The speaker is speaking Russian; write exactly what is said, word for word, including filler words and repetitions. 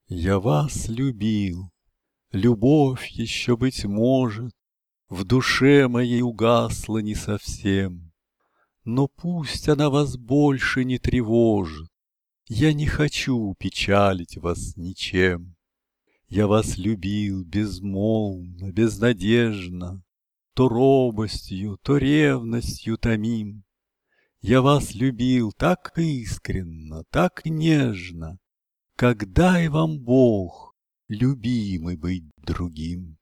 Я вас любил, любовь еще, быть может, В душе моей угасла не совсем, Но пусть она вас больше не тревожит, Я не хочу печалить вас ничем. Я вас любил безмолвно, безнадежно, То робостью, то ревностью томим. Я вас любил так искренно, так нежно, Как дай вам Бог, любимый, быть другим.